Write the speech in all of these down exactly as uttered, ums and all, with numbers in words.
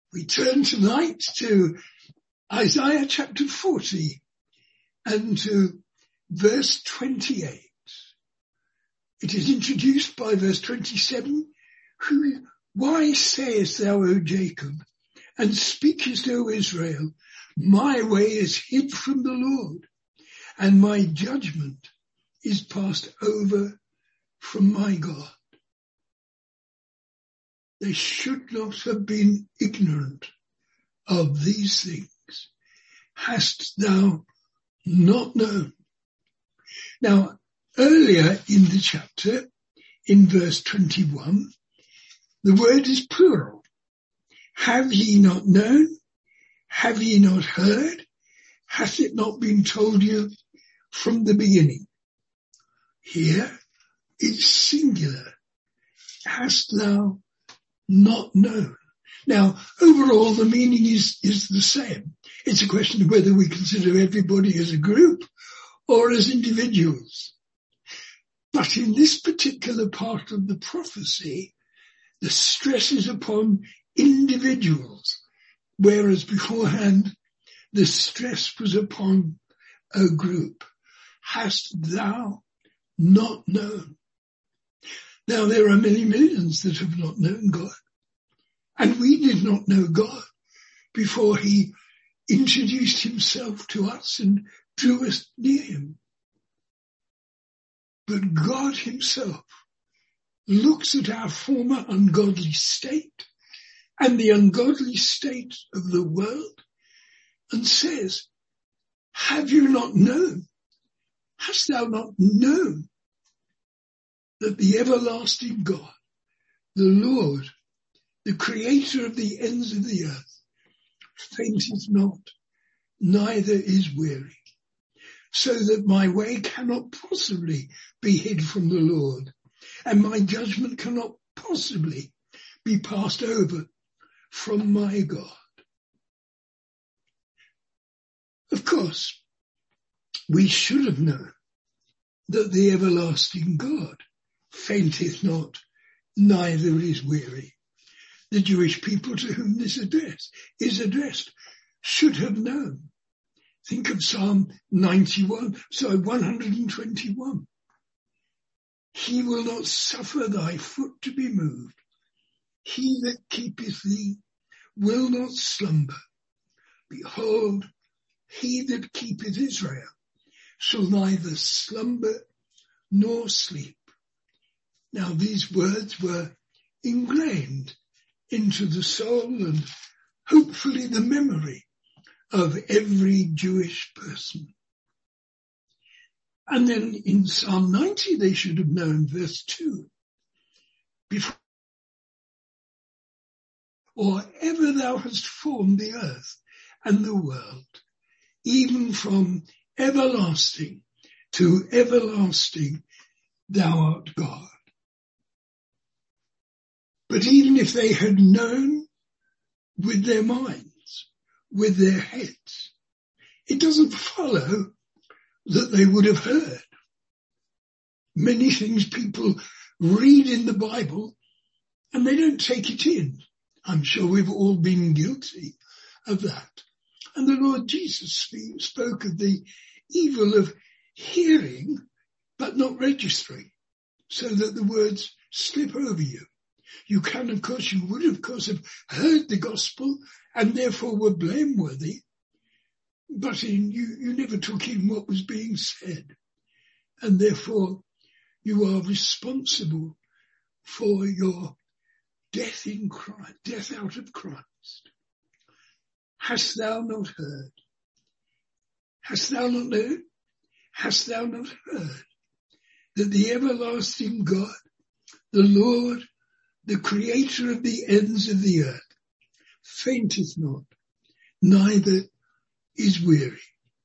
We turn tonight to Isaiah chapter forty and to verse twenty-eight. It is introduced by verse twenty-seven. Who, why sayest thou, O Jacob, and speakest, O Israel, my way is hid from the Lord, and my judgment is passed over from my God. They should not have been ignorant of these things. Hast thou not known? Now, earlier in the chapter, in verse twenty-one, the word is plural. Have ye not known? Have ye not heard? Hath it not been told you from the beginning? Here it's singular. Hast thou not known? Now, overall, the meaning is, is the same. It's a question of whether we consider everybody as a group or as individuals. But in this particular part of the prophecy, the stress is upon individuals, whereas beforehand, the stress was upon a group. Hast thou not known? Now, there are many millions that have not known God. And we did not know God before he introduced himself to us and drew us near him. But God himself looks at our former ungodly state and the ungodly state of the world and says, have you not known? Hast thou not known that the everlasting God, the Lord, the creator of the ends of the earth, fainteth not, neither is weary, so that my way cannot possibly be hid from the Lord, and my judgment cannot possibly be passed over from my God. Of course, we should have known that the everlasting God fainteth not, neither is weary. The Jewish people to whom this address is addressed should have known. Think of Psalm ninety-one, sorry, one hundred twenty-one. He will not suffer thy foot to be moved. He that keepeth thee will not slumber. Behold, he that keepeth Israel shall neither slumber nor sleep. Now these words were ingrained into the soul and hopefully the memory of every Jewish person. And then in Psalm ninety, they should have known verse two. Before or ever thou hast formed the earth and the world, even from everlasting to everlasting, thou art God. But even if they had known with their minds, with their heads, it doesn't follow that they would have heard. Many things people read in the Bible and they don't take it in. I'm sure we've all been guilty of that. And the Lord Jesus spoke of the evil of hearing but not registering, so that the words slip over you. You can, of course, you would, of course, have heard the gospel and therefore were blameworthy, but in, you, you never took in what was being said, and therefore you are responsible for your death in Christ, death out of Christ. Hast thou not heard? Hast thou not known? Hast thou not heard that the everlasting God, the Lord, the creator of the ends of the earth, fainteth not, neither is weary?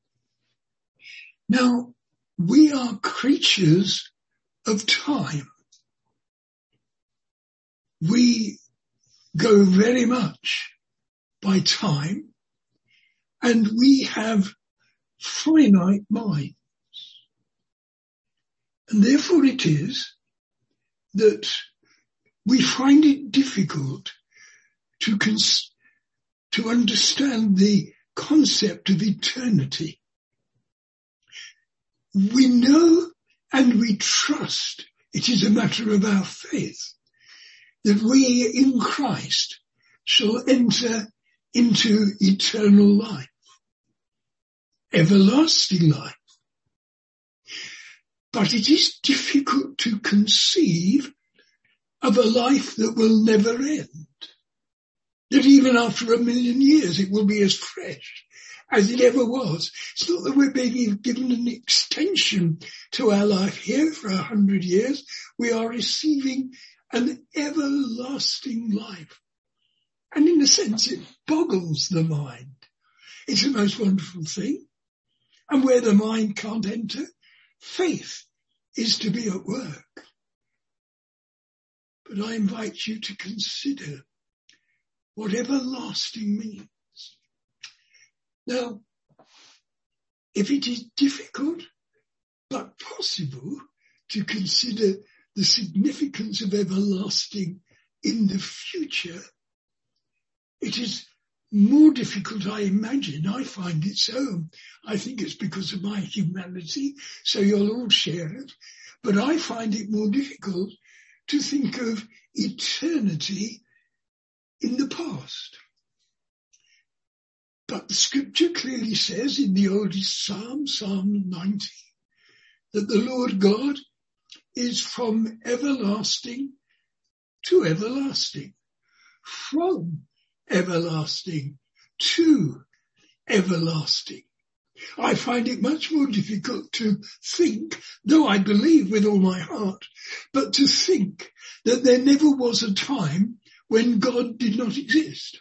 Now, we are creatures of time. We go very much by time, and we have finite minds. And therefore it is that we find it difficult to cons- to understand the concept of eternity. We know and we trust, it is a matter of our faith, that we in Christ shall enter into eternal life, everlasting life. But it is difficult to conceive of a life that will never end. That even after a million years it will be as fresh as it ever was. It's not that we're being given an extension to our life here for a hundred years. We are receiving an everlasting life. And in a sense it boggles the mind. It's a most wonderful thing. And where the mind can't enter, faith is to be at work. But I invite you to consider what everlasting means. Now, if it is difficult but possible to consider the significance of everlasting in the future, it is more difficult, I imagine. I find it so. I think it's because of my humanity, so you'll all share it. But I find it more difficult to think of eternity in the past. But the scripture clearly says in the oldest Psalm, Psalm ninety, that the Lord God is from everlasting to everlasting, from everlasting to everlasting. I find it much more difficult to think, though I believe with all my heart, but to think that there never was a time when God did not exist.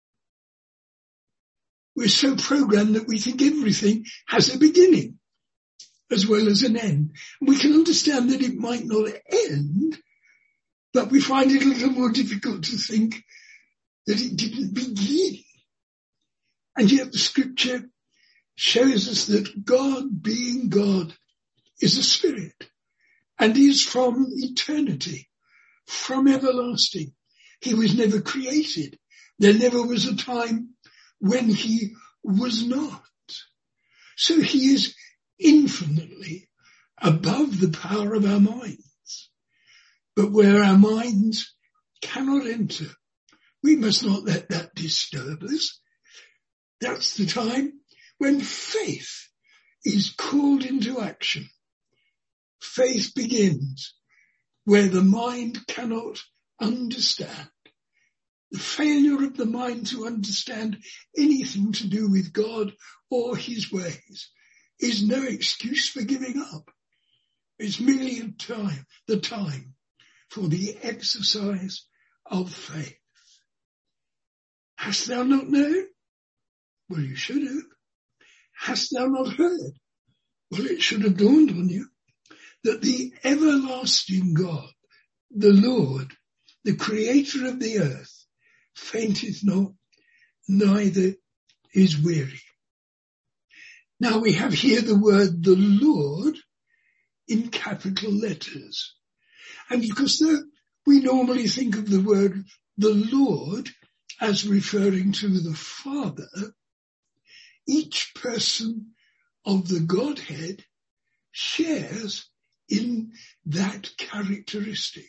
We're so programmed that we think everything has a beginning as well as an end. We can understand that it might not end, but we find it a little more difficult to think that it didn't begin. And yet the scripture shows us that God, being God, is a spirit and is from eternity, from everlasting. He was never created. There never was a time when he was not. So he is infinitely above the power of our minds. But where our minds cannot enter, we must not let that disturb us. That's the time when faith is called into action. Faith begins where the mind cannot understand. The failure of the mind to understand anything to do with God or his ways is no excuse for giving up. It's merely a time, the time for the exercise of faith. Hast thou not known? Well, you should have. Hast thou not heard? Well, it should have dawned on you that the everlasting God, the Lord, the creator of the earth, fainteth not, neither is weary. Now we have here the word the Lord in capital letters. And because the, we normally think of the word the Lord as referring to the Father, each person of the Godhead shares in that characteristic.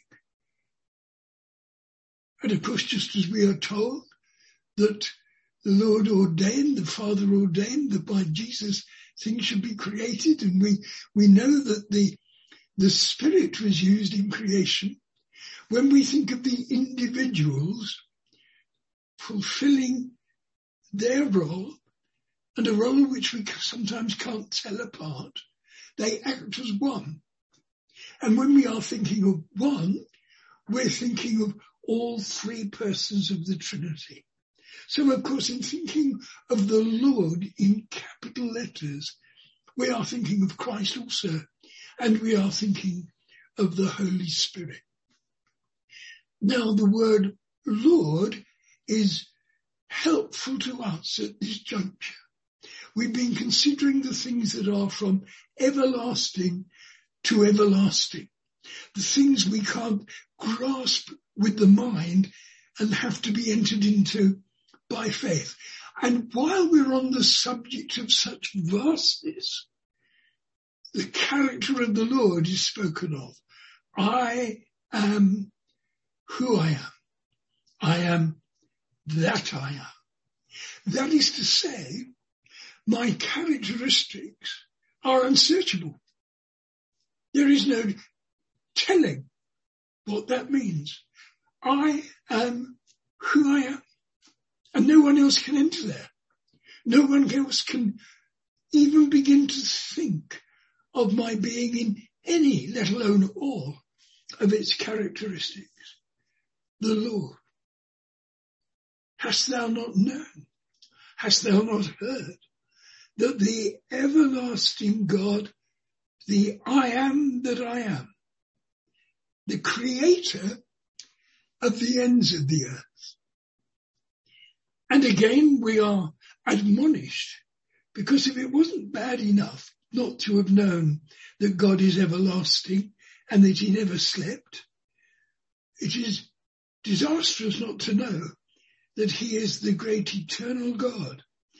And of course, just as we are told that the Lord ordained, the Father ordained that by Jesus things should be created, and we, we know that the, the Spirit was used in creation. When we think of the individuals fulfilling their role, and a role which we sometimes can't tell apart, they act as one. And when we are thinking of one, we're thinking of all three persons of the Trinity. So, of course, in thinking of the Lord in capital letters, we are thinking of Christ also, and we are thinking of the Holy Spirit. Now, the word Lord is helpful to us at this juncture. We've been considering the things that are from everlasting to everlasting, the things we can't grasp with the mind and have to be entered into by faith. And while we're on the subject of such vastness, the character of the Lord is spoken of. I am who I am. I am that I am. That is to say, my characteristics are unsearchable. There is no telling what that means. I am who I am, and no one else can enter there. No one else can even begin to think of my being in any, let alone all, of its characteristics. The Lord. Hast thou not known? Hast thou not heard that the everlasting God, the I am that I am, the creator of the ends of the earth? And again, we are admonished, because if it wasn't bad enough not to have known that God is everlasting and that he never slept, it is disastrous not to know that he is the great eternal God.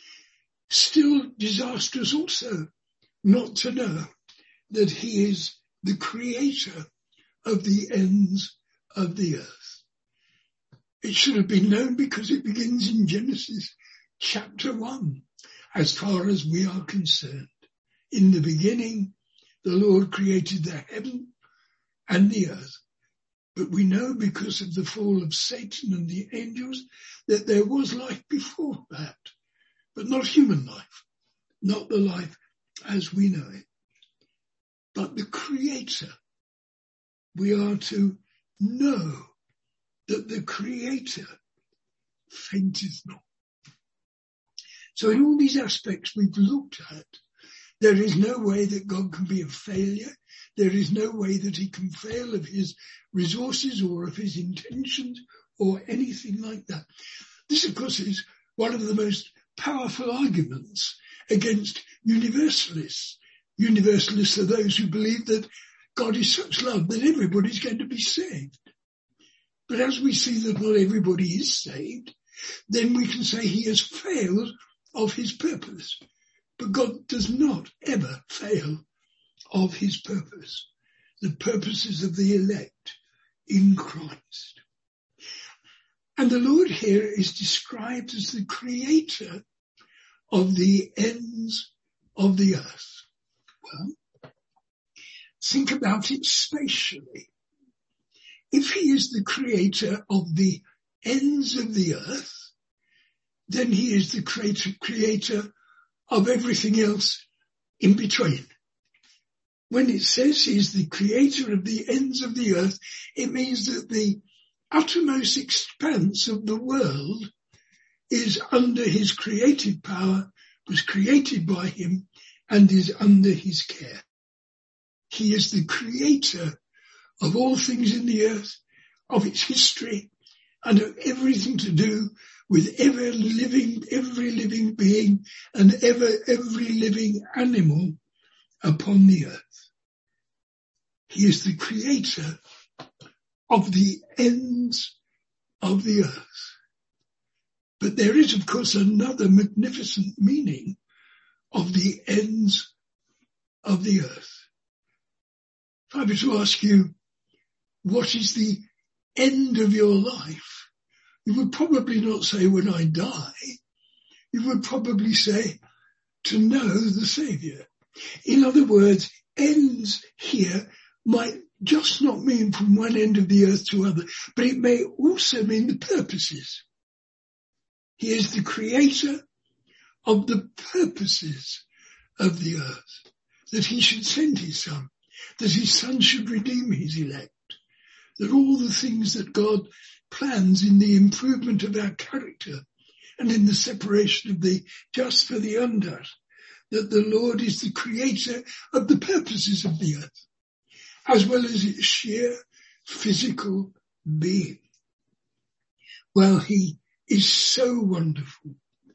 Still disastrous also not to know that he is the creator of the ends of the earth. It should have been known because it begins in Genesis chapter one, as far as we are concerned. In the beginning, the Lord created the heaven and the earth. But we know because of the fall of Satan and the angels that there was life before that, but not human life, not the life as we know it. But the Creator, we are to know that the Creator fainteth not. So in all these aspects we've looked at, there is no way that God can be a failure. There is no way that he can fail of his resources or of his intentions or anything like that. This, of course, is one of the most powerful arguments against universalists. Universalists are those who believe that God is such love that everybody's going to be saved. But as we see that not everybody is saved, then we can say he has failed of his purpose. But God does not ever fail of his purpose, the purposes of the elect in Christ. And the Lord here is described as the creator of the ends of the earth. Well, think about it spatially. If he is the creator of the ends of the earth, then he is the creator, creator of everything else in between. When it says he is the creator of the ends of the earth, it means that the uttermost expanse of the world is under his creative power, was created by him, and is under his care. He is the creator of all things in the earth, of its history, and of everything to do with ever living, every living being and ever, every living animal upon the earth. He is the creator of the ends of the earth. But there is, of course, another magnificent meaning of the ends of the earth. If I were to ask you, what is the end of your life? You would probably not say when I die. You would probably say to know the Saviour. In other words, ends here might just not mean from one end of the earth to other, but it may also mean the purposes. He is the creator of the purposes of the earth, that he should send his son, that his son should redeem his elect, that all the things that God plans in the improvement of our character and in the separation of the just for the unjust, that the Lord is the creator of the purposes of the earth, as well as its sheer physical being. Well, he is so wonderful.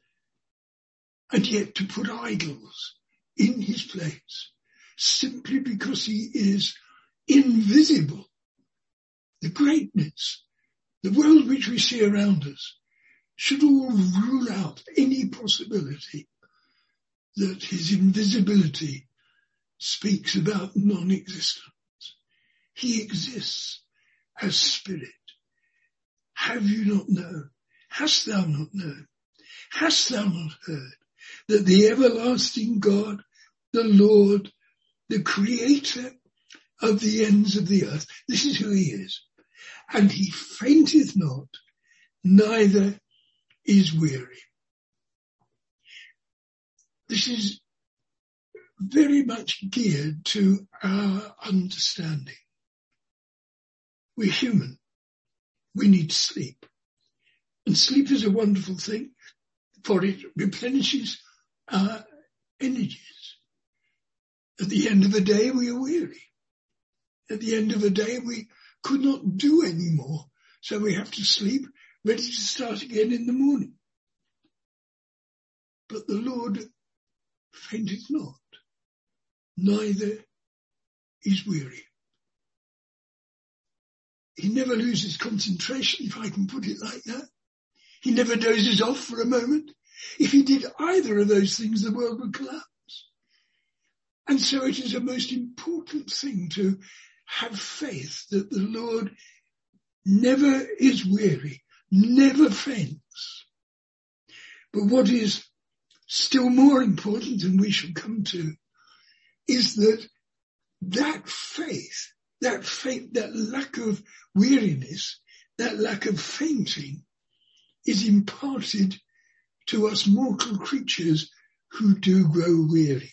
And yet to put idols in his place, simply because he is invisible, the greatness, the world which we see around us, should all rule out any possibility that his invisibility speaks about non-existence. He exists as spirit. Have you not known? Hast thou not known? Hast thou not heard that the everlasting God, the Lord, the creator of the ends of the earth, this is who he is, and he fainteth not, neither is weary. This is very much geared to our understanding. We're human. We need sleep. And sleep is a wonderful thing, for it replenishes our energies. At the end of the day, we are weary. At the end of the day, we could not do any more, so we have to sleep, ready to start again in the morning. But the Lord fainteth not, neither is weary. He never loses concentration, if I can put it like that. He never dozes off for a moment. If he did either of those things, the world would collapse. And so it is a most important thing to have faith that the Lord never is weary, never faints. But what is still more important, and we shall come to, is that that faith, that faith, that lack of weariness, that lack of fainting is imparted to us mortal creatures who do grow weary.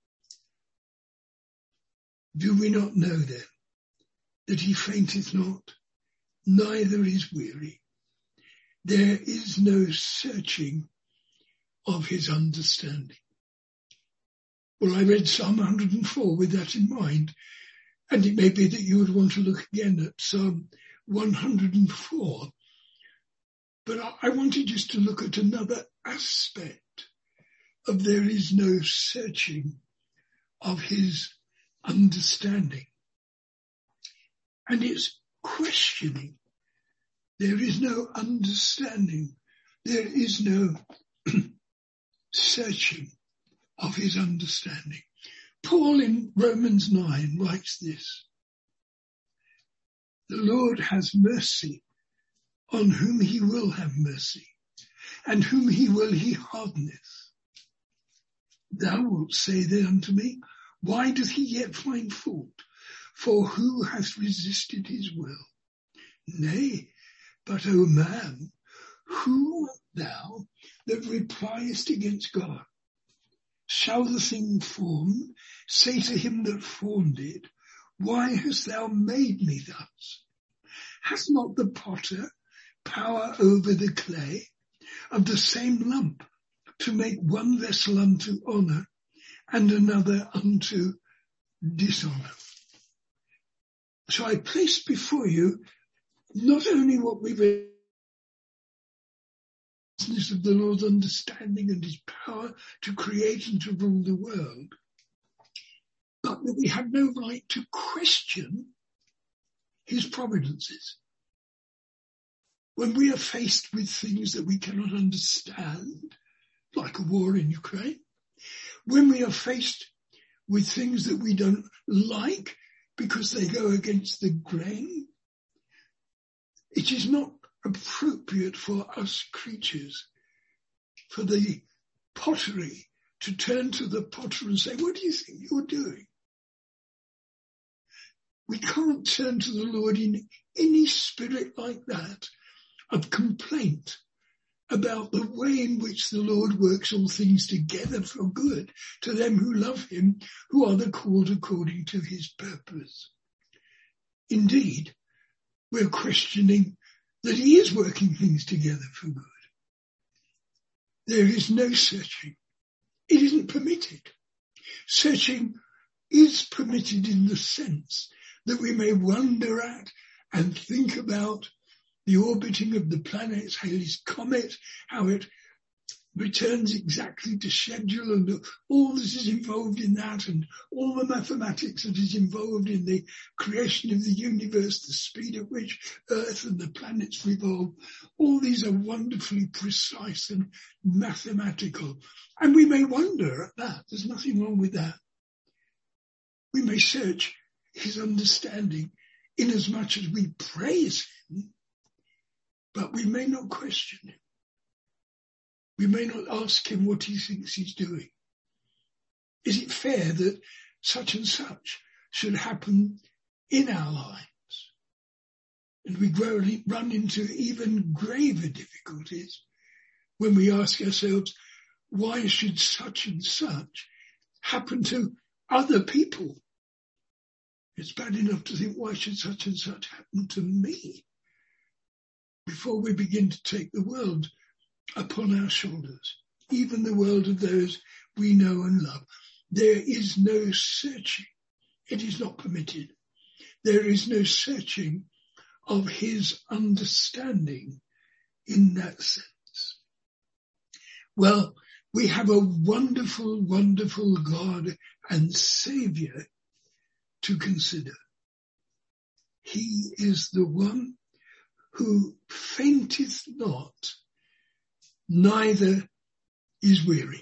Do we not know then that he fainteth not, neither is weary? There is no searching of his understanding. Well, I read Psalm one hundred four with that in mind, and it may be that you would want to look again at Psalm one hundred four. But I wanted just to look at another aspect of there is no searching of his understanding. And it's questioning. There is no understanding. There is no searching of his understanding. Paul in Romans nine writes this: the Lord has mercy on whom he will have mercy, and whom he will he hardeneth. Thou wilt say then unto me, why doth he yet find fault? For who hath resisted his will? Nay, but, O man, who art thou that repliest against God? Shall the thing formed say to him that formed it, why hast thou made me thus? Hath not the potter power over the clay of the same lump to make one vessel unto honour and another unto dishonour? So I place before you not only what we read of the Lord's understanding and his power to create and to rule the world, but that we have no right to question his providences. When we are faced with things that we cannot understand, like a war in Ukraine, when we are faced with things that we don't like because they go against the grain, it is not appropriate for us creatures, for the pottery, to turn to the potter and say, what do you think you're doing? We can't turn to the Lord in any spirit like that of complaint about the way in which the Lord works all things together for good to them who love him, who are the called according to his purpose. Indeed, we're questioning that he is working things together for good. There is no searching. It isn't permitted. Searching is permitted in the sense that we may wonder at and think about the orbiting of the planets, Halley's Comet, how it returns exactly to schedule, and all that is involved in that, and all the mathematics that is involved in the creation of the universe, the speed at which Earth and the planets revolve, all these are wonderfully precise and mathematical. And we may wonder at that. There's nothing wrong with that. We may search his understanding inasmuch as we praise him, but we may not question him. We may not ask him what he thinks he's doing. Is it fair that such and such should happen in our lives? And we grow, run into even graver difficulties when we ask ourselves, why should such and such happen to other people? It's bad enough to think, why should such and such happen to me? Before we begin to take the world upon our shoulders, even the world of those we know and love. There is no searching. It is not permitted. There is no searching of his understanding in that sense. Well, we have a wonderful, wonderful God and Saviour to consider. He is the one who fainteth not, neither is weary.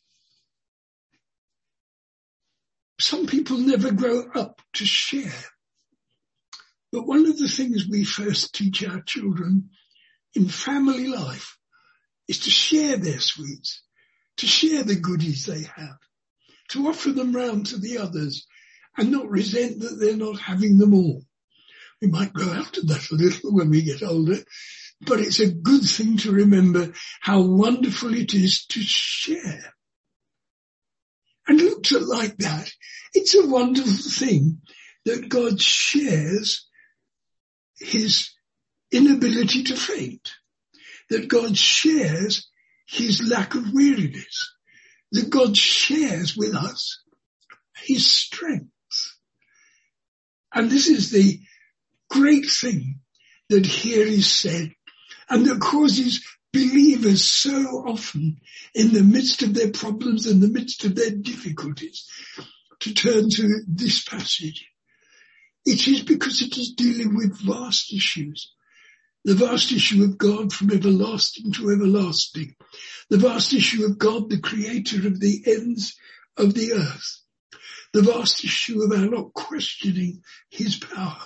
Some people never grow up to share. But one of the things we first teach our children in family life is to share their sweets, to share the goodies they have, to offer them round to the others and not resent that they're not having them all. We might grow out of that a little when we get older, but it's a good thing to remember how wonderful it is to share. And looked at like that, it's a wonderful thing that God shares his inability to faint, that God shares his lack of weariness, that God shares with us his strength. And this is the great thing that here is said, and that causes believers so often in the midst of their problems, in the midst of their difficulties, to turn to this passage. It is because it is dealing with vast issues. The vast issue of God from everlasting to everlasting. The vast issue of God, the creator of the ends of the earth. The vast issue of our not questioning his power.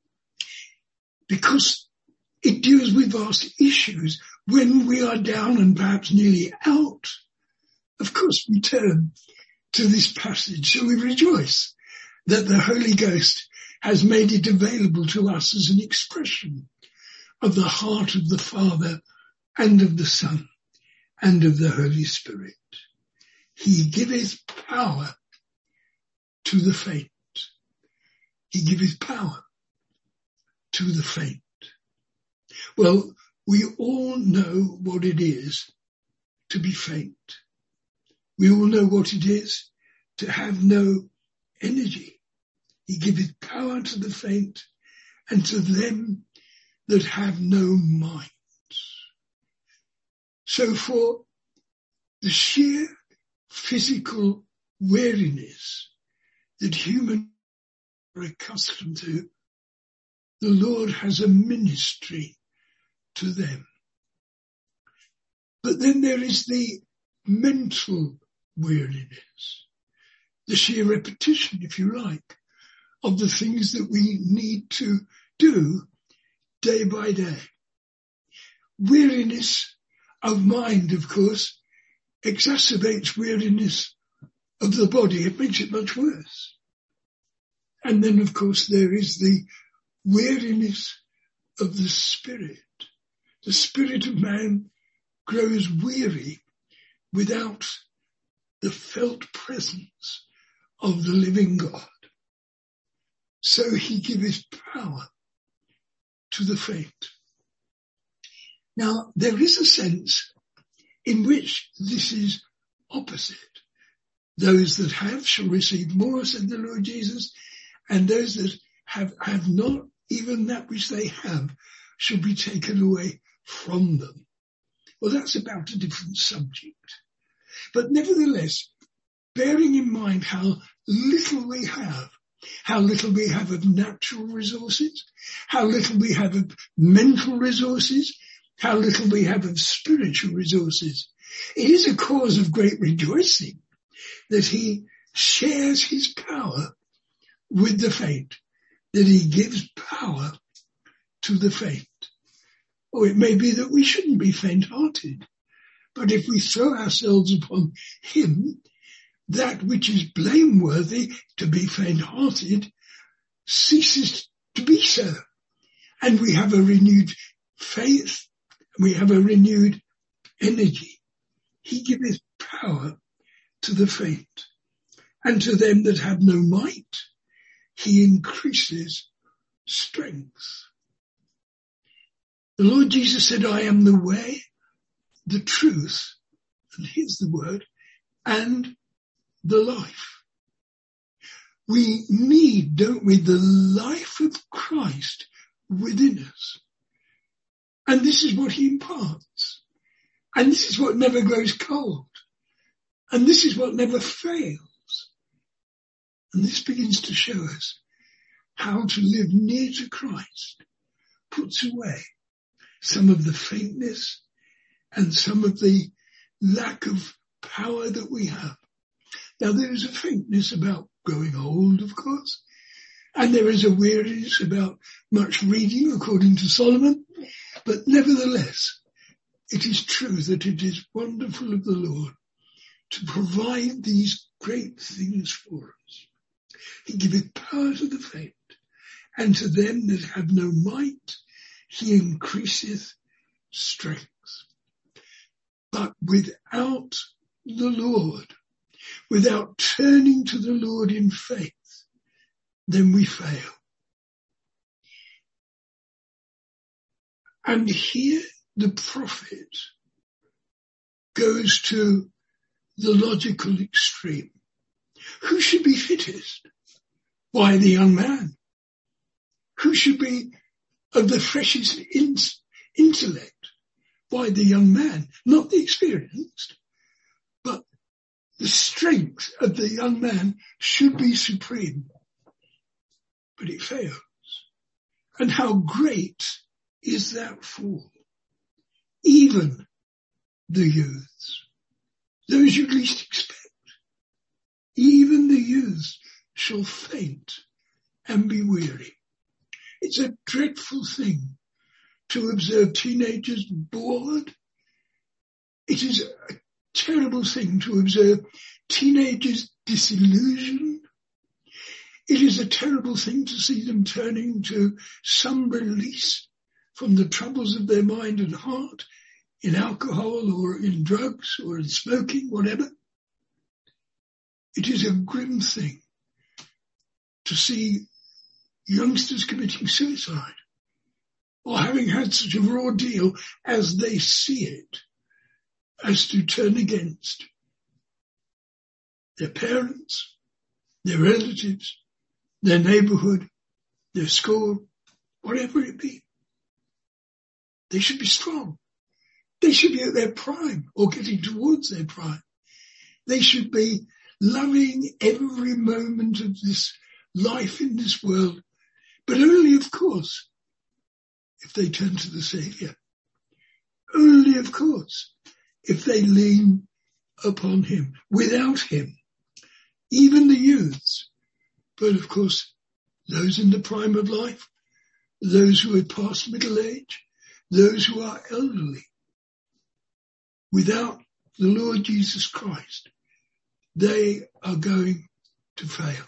Because it deals with vast issues when we are down and perhaps nearly out. Of course, we turn to this passage, so we rejoice that the Holy Ghost has made it available to us as an expression of the heart of the Father and of the Son and of the Holy Spirit. He giveth power to the faint. He giveth power to the faint. Well, we all know what it is to be faint. We all know what it is to have no energy. He giveth power to the faint and to them that have no minds. So for the sheer physical weariness that humans are accustomed to, the Lord has a ministry to them. But then there is the mental weariness, the sheer repetition, if you like, of the things that we need to do day by day. Weariness of mind, of course, exacerbates weariness of the body. It makes it much worse. And then, of course, there is the weariness of the spirit. The spirit of man grows weary without the felt presence of the living God. So he giveth power to the faint. Now, there is a sense in which this is opposite. Those that have shall receive more, said the Lord Jesus, and those that have, have not, even that which they have, shall be taken away from them. Well, that's about a different subject. But nevertheless, bearing in mind how little we have, how little we have of natural resources, how little we have of mental resources, how little we have of spiritual resources, it is a cause of great rejoicing that he shares his power with the faint, that he gives power to the faint. Or it may be that we shouldn't be faint-hearted, but if we throw ourselves upon him, that which is blameworthy to be faint-hearted ceases to be so. And we have a renewed faith, we have a renewed energy. He giveth power to the faint, and to them that have no might, he increases strength. The Lord Jesus said, I am the way, the truth, and here's the word, and the life. We need, don't we, the life of Christ within us. And this is what he imparts. And this is what never grows cold. And this is what never fails. And this begins to show us how to live near to Christ, puts away some of the faintness and some of the lack of power that we have. Now there is a faintness about growing old, of course, and there is a weariness about much reading, according to Solomon, but nevertheless, it is true that it is wonderful of the Lord to provide these great things for us. He giveth power to the faint, and to them that have no might, he increaseth strength. But without the Lord, without turning to the Lord in faith, then we fail. And here the prophet goes to the logical extreme. Who should be fittest? Why, the young man. Who should be of the freshest in- intellect? Why, the young man, not the experienced, but the strength of the young man should be supreme. But it fails. And how great is that fall? Even the youths, those you least expect, even the youths shall faint and be weary. It's a dreadful thing to observe teenagers bored. It is a terrible thing to observe teenagers disillusioned. It is a terrible thing to see them turning to some release from the troubles of their mind and heart in alcohol or in drugs or in smoking, whatever. It is a grim thing to see youngsters committing suicide or having had such a raw deal as they see it as to turn against their parents, their relatives, their neighborhood, their school, whatever it be. They should be strong. They should be at their prime or getting towards their prime. They should be loving every moment of this life in this world, but only, of course, if they turn to the Saviour. Only, of course, if they lean upon him. Without him, even the youths, but of course, those in the prime of life, those who are past middle age, those who are elderly, without the Lord Jesus Christ, they are going to fail.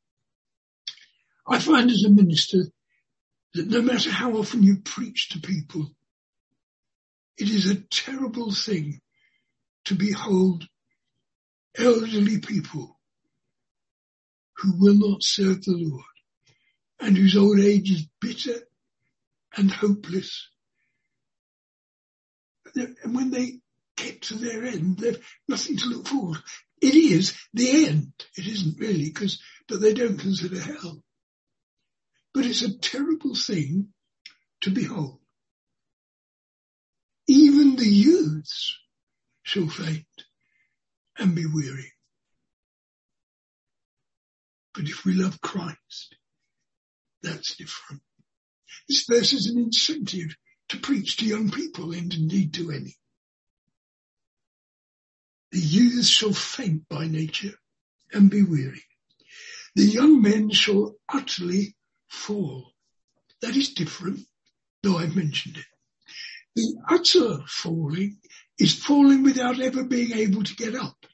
I find as a minister that no matter how often you preach to people, it is a terrible thing to behold elderly people who will not serve the Lord and whose old age is bitter and hopeless. And when they get to their end, they've nothing to look forward to. It is the end. It isn't really, because, but they don't consider hell. But it's a terrible thing to behold. even the youths shall faint and be weary. But if we love Christ, that's different. This verse is an incentive to preach to young people and indeed to any. The youths shall faint by nature and be weary. The young men shall utterly fall. That is different, though I've mentioned it. The utter falling is falling without ever being able to get up.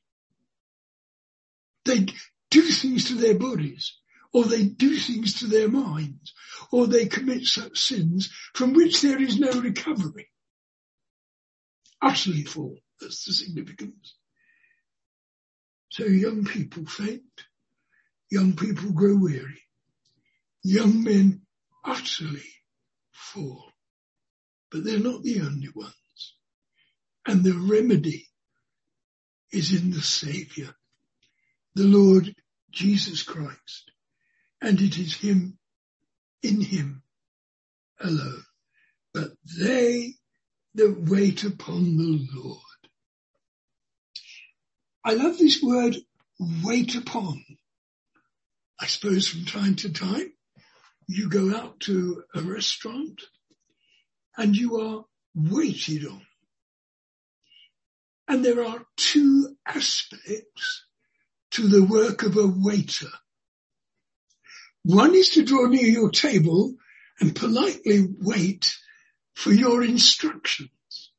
They do things to their bodies, or they do things to their minds, or they commit such sins from which there is no recovery. Utterly fall, that's the significance. So young people faint, young people grow weary, young men utterly fall. But they're not the only ones. And the remedy is in the Saviour, the Lord Jesus Christ. And it is him, in him alone. But they that wait upon the Lord. I love this word, wait upon. I suppose from time to time you go out to a restaurant and you are waited on. And there are two aspects to the work of a waiter. One is to draw near your table and politely wait for your instructions.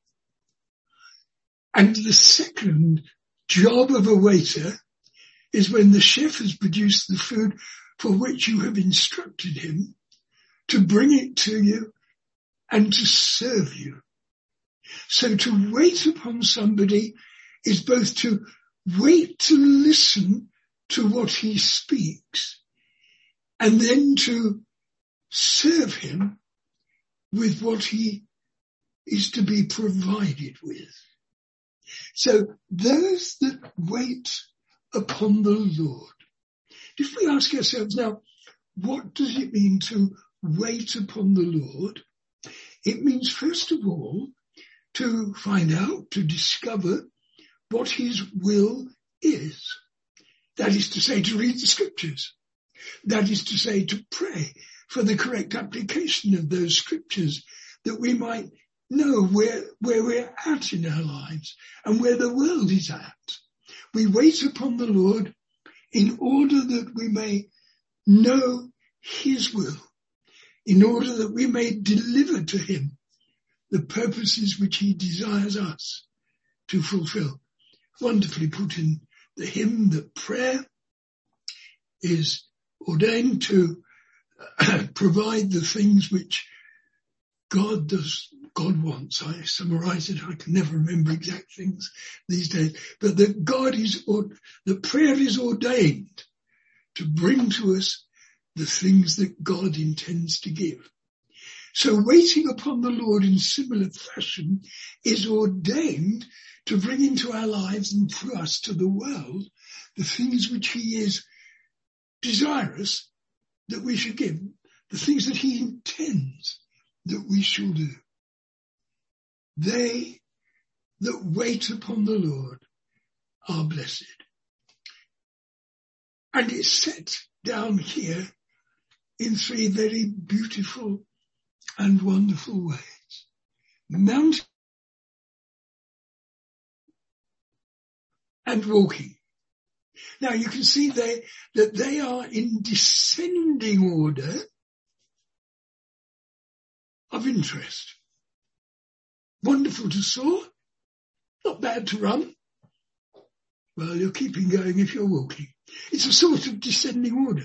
And the second job of a waiter is when the chef has produced the food for which you have instructed him to bring it to you and to serve you. So to wait upon somebody is both to wait to listen to what he speaks and then to serve him with what he is to be provided with. So those that wait upon the Lord. If we ask ourselves now, what does it mean to wait upon the Lord? It means, first of all, to find out, to discover what his will is. That is to say, to read the scriptures. That is to say, to pray for the correct application of those scriptures, that we might know where, where we're at in our lives and where the world is at. We wait upon the Lord in order that we may know his will, in order that we may deliver to him the purposes which he desires us to fulfill. Wonderfully put in the hymn that prayer is ordained to provide the things which God does, God wants. I summarize it. I can never remember exact things these days, but that God is, or that prayer is ordained to bring to us the things that God intends to give. So waiting upon the Lord in similar fashion is ordained to bring into our lives and through us to the world the things which he is desirous that we should give, the things that he intends that we shall do. They that wait upon the Lord are blessed. And it's set down here in three very beautiful and wonderful ways. Mountain and walking. Now you can see they, that they are in descending order of interest. Wonderful to soar, not bad to run. Well, you're keeping going if you're walking. It's a sort of descending order.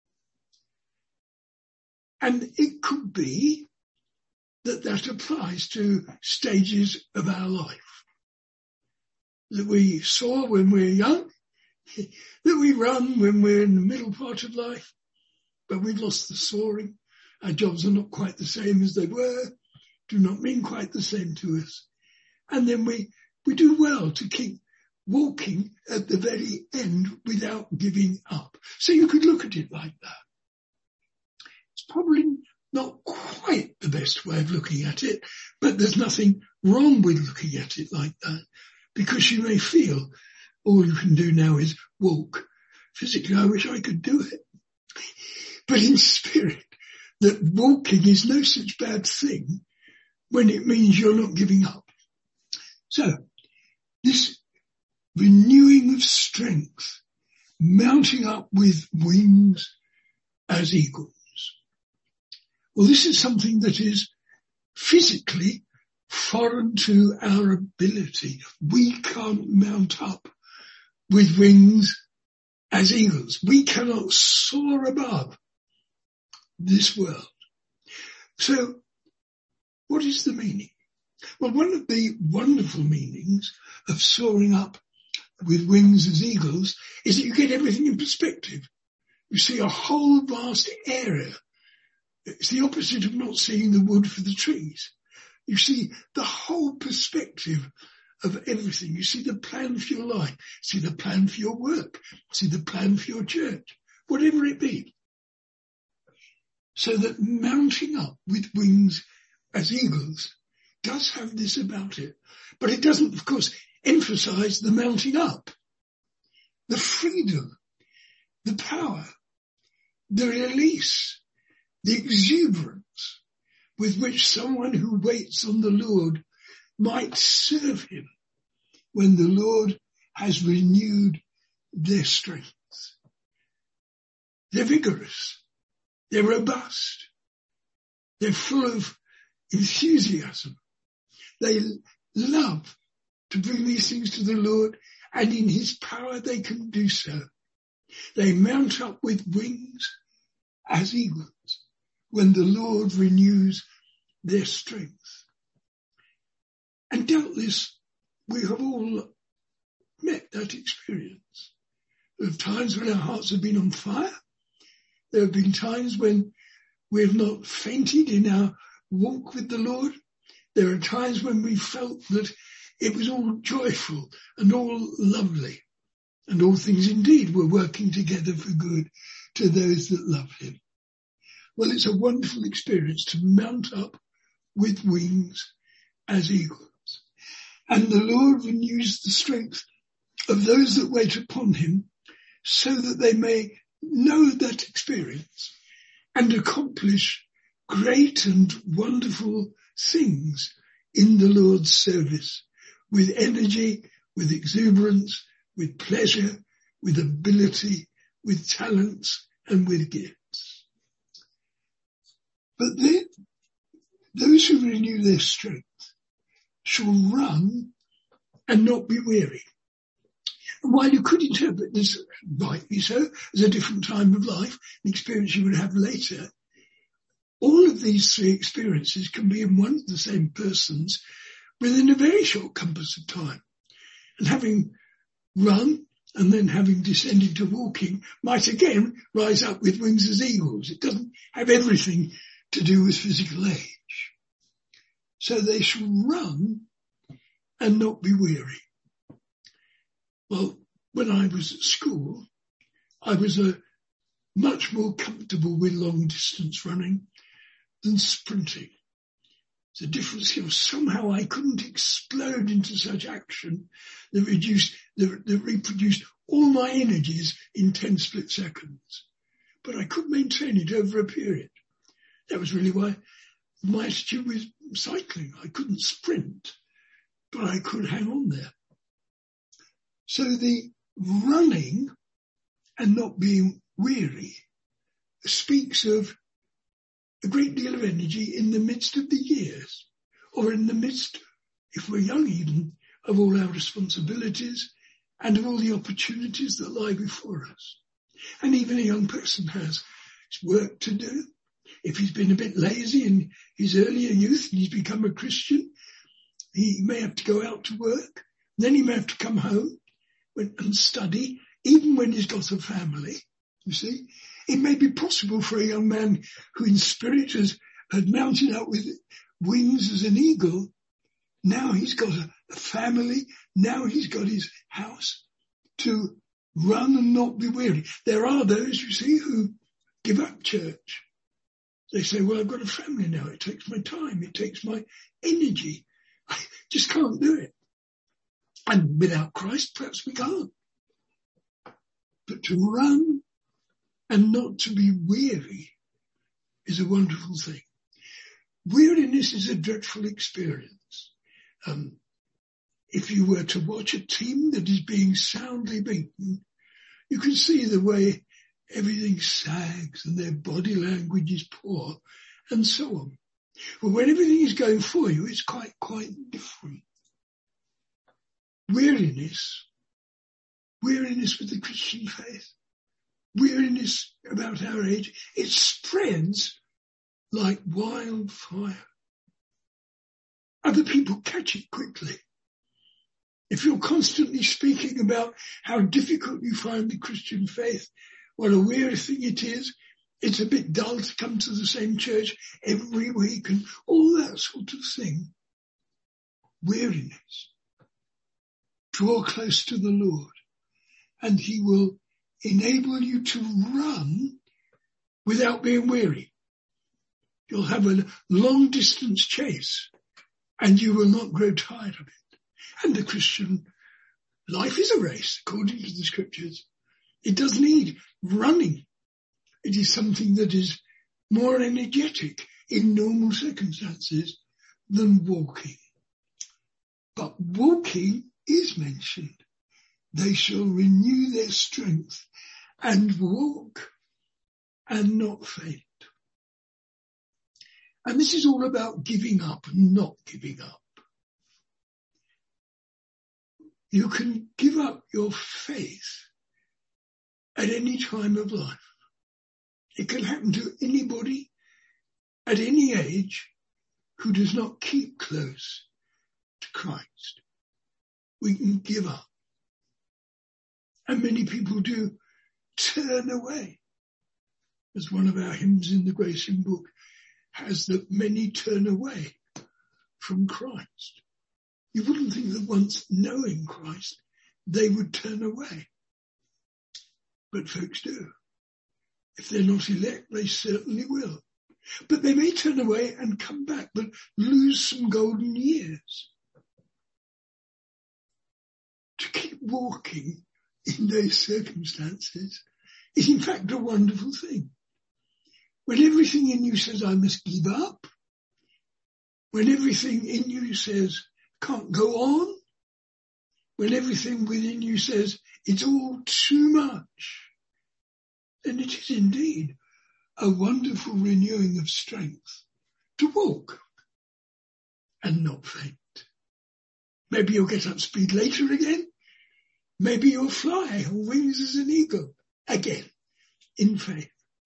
And it could be that that applies to stages of our life. That we soar when we're young, that we run when we're in the middle part of life, but we've lost the soaring. Our jobs are not quite the same as they were, do not mean quite the same to us. And then we, we do well to keep walking at the very end without giving up. So you could look at it like that. It's probably not quite the best way of looking at it, but there's nothing wrong with looking at it like that, because you may feel all you can do now is walk. Physically, I wish I could do it. But in spirit, that walking is no such bad thing when it means you're not giving up. So, this renewing of strength, mounting up with wings as eagles. Well, this is something that is physically foreign to our ability. We can't mount up with wings as eagles. We cannot soar above this world. So, what is the meaning? Well, one of the wonderful meanings of soaring up with wings as eagles is that you get everything in perspective. You see a whole vast area. It's the opposite of not seeing the wood for the trees. You see the whole perspective of everything. You see the plan for your life, see the plan for your work, see the plan for your church, whatever it be. So that mounting up with wings as eagles does have this about it. But it doesn't, of course, emphasize the mounting up, the freedom, the power, the release, the exuberance with which someone who waits on the Lord might serve him when the Lord has renewed their strength. They're vigorous. They're robust. They're full of enthusiasm. They love to bring these things to the Lord, and in his power they can do so. They mount up with wings as eagles when the Lord renews their strength. And doubtless we have all met that experience. There have times when our hearts have been on fire. There have been times when we have not fainted in our walk with the Lord. There are times when we felt that it was all joyful and all lovely, and all things indeed were working together for good to those that love him. Well, it's a wonderful experience to mount up with wings as eagles. And the Lord renews the strength of those that wait upon him so that they may know that experience and accomplish great and wonderful things in the Lord's service with energy, with exuberance, with pleasure, with ability, with talents and with gifts. But then those who renew their strength shall run and not be weary. And while you could interpret this, rightly so, as a different time of life, an experience you would have later, all of these three experiences can be in one of the same persons within a very short compass of time. And having run and then having descended to walking might again rise up with wings as eagles. It doesn't have everything to do with physical age. So they shall run and not be weary. Well, when I was at school, I was uh, much more comfortable with long distance running than sprinting. It's a different skill. Somehow I couldn't explode into such action that reduced, that, that reproduced all my energies in ten split seconds. But I could maintain it over a period. That was really why my attitude was cycling. I couldn't sprint, but I could hang on there. So the running and not being weary speaks of a great deal of energy in the midst of the years, or in the midst, if we're young even, of all our responsibilities and of all the opportunities that lie before us. And even a young person has work to do. If he's been a bit lazy in his earlier youth and he's become a Christian, he may have to go out to work. Then he may have to come home and study, even when he's got a family, you see. It may be possible for a young man who in spirit has had mounted up with wings as an eagle. Now he's got a, a family. Now he's got his house to run and not be weary. There are those, you see, who give up church. They say, well, I've got a family now. It takes my time. It takes my energy. I just can't do it. And without Christ, perhaps we can't. But to run and not to be weary is a wonderful thing. Weariness is a dreadful experience. Um, if you were to watch a team that is being soundly beaten, you can see the way everything sags and their body language is poor and so on. But when everything is going for you, it's quite, quite different. Weariness, weariness with the Christian faith, weariness about our age, it spreads like wildfire. Other people catch it quickly. If you're constantly speaking about how difficult you find the Christian faith, what a weary thing it is, it's a bit dull to come to the same church every week and all that sort of thing. Weariness. Draw close to the Lord and he will enable you to run without being weary. You'll have a long distance chase and you will not grow tired of it. And the Christian life is a race according to the scriptures. It does need running. It is something that is more energetic in normal circumstances than walking. But walking is mentioned. They shall renew their strength and walk and not faint. And this is all about giving up and not giving up. You can give up your faith at any time of life. It can happen to anybody at any age who does not keep close to Christ. We can give up. And many people do turn away. As one of our hymns in the Grace Hymn book has, that many turn away from Christ. You wouldn't think that once knowing Christ, they would turn away. But folks do. If they're not elect, they certainly will. But they may turn away and come back, but lose some golden years. To keep walking in those circumstances is in fact a wonderful thing. When everything in you says, I must give up, when everything in you says, can't go on, when everything within you says, it's all too much, then it is indeed a wonderful renewing of strength to walk and not faint. Maybe you'll get up speed later again. Maybe you'll fly on wings as an eagle again in faith.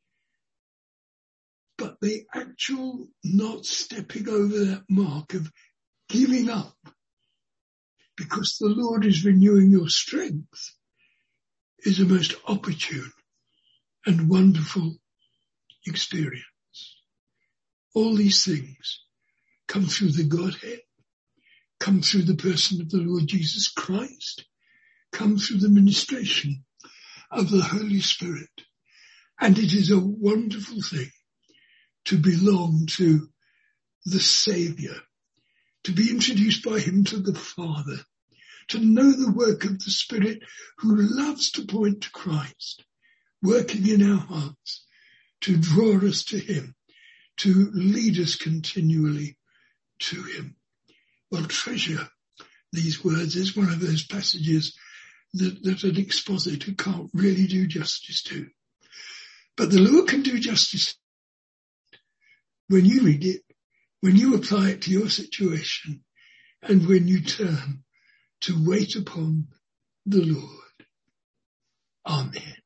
But the actual not stepping over that mark of giving up because the Lord is renewing your strength is a most opportune and wonderful experience. All these things come through the Godhead, come through the person of the Lord Jesus Christ, come through the ministration of the Holy Spirit. And it is a wonderful thing to belong to the Saviour, to be introduced by him to the Father, to know the work of the Spirit who loves to point to Christ, working in our hearts to draw us to him, to lead us continually to him. Well, treasure these words is one of those passages that, that an expositor can't really do justice to. But the Lord can do justice when you read it, when you apply it to your situation, and when you turn to wait upon the Lord. Amen.